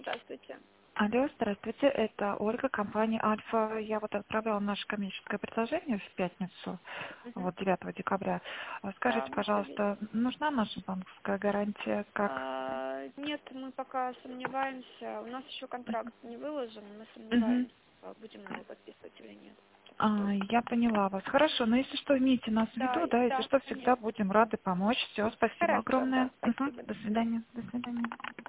здравствуйте. Алло, здравствуйте, это Ольга, компания Альфа. Я вот отправляла наше коммерческое предложение в пятницу, Мгм. вот 9 декабря. Да, Скажите, все есть. пожалуйста, нужна наша банковская гарантия? Как? Нет, мы пока сомневаемся. У нас еще контракт не выложен, мы Мгм. сомневаемся, будем мы его подписывать или нет. Так что, Я поняла вас. Хорошо, но если что, имейте нас в да, виду, да, если да, что, всегда конечно. будем рады помочь. Все, спасибо Хорошо, огромное. да, спасибо. До свидания. До свидания.